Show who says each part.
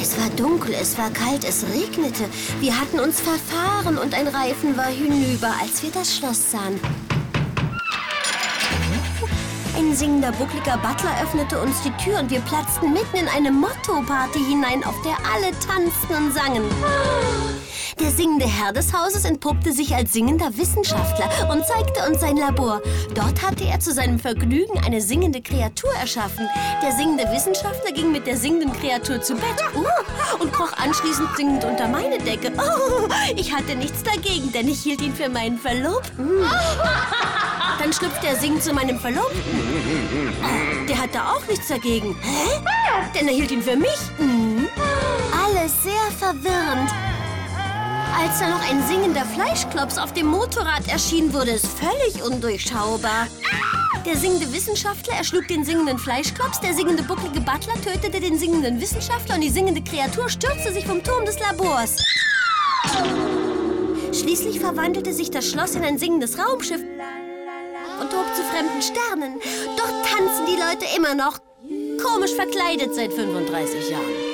Speaker 1: Es war dunkel, es war kalt, es regnete. Wir hatten uns verfahren und ein Reifen war hinüber, als wir das Schloss sahen. Ein singender, buckliger Butler öffnete uns die Tür und wir platzten mitten in eine Motto-Party hinein, auf der alle tanzten und sangen. Der singende Herr des Hauses entpuppte sich als singender Wissenschaftler und zeigte uns sein Labor. Dort hatte er zu seinem Vergnügen eine singende Kreatur erschaffen. Der singende Wissenschaftler ging mit der singenden Kreatur zu Bett und kroch anschließend singend unter meine Decke. Ich hatte nichts dagegen, denn ich hielt ihn für meinen Verlobten. Dann schlüpfte er singend zu meinem Verlobten. Der hatte auch nichts dagegen. Hä? Denn er hielt ihn für mich. Alles sehr verwirrend. Als da noch ein singender Fleischklops auf dem Motorrad erschien, wurde es völlig undurchschaubar. Der singende Wissenschaftler erschlug den singenden Fleischklops, der singende bucklige Butler tötete den singenden Wissenschaftler und die singende Kreatur stürzte sich vom Turm des Labors. Schließlich verwandelte sich das Schloss in ein singendes Raumschiff und hob zu fremden Sternen. Dort tanzen die Leute immer noch, komisch verkleidet seit 35 Jahren.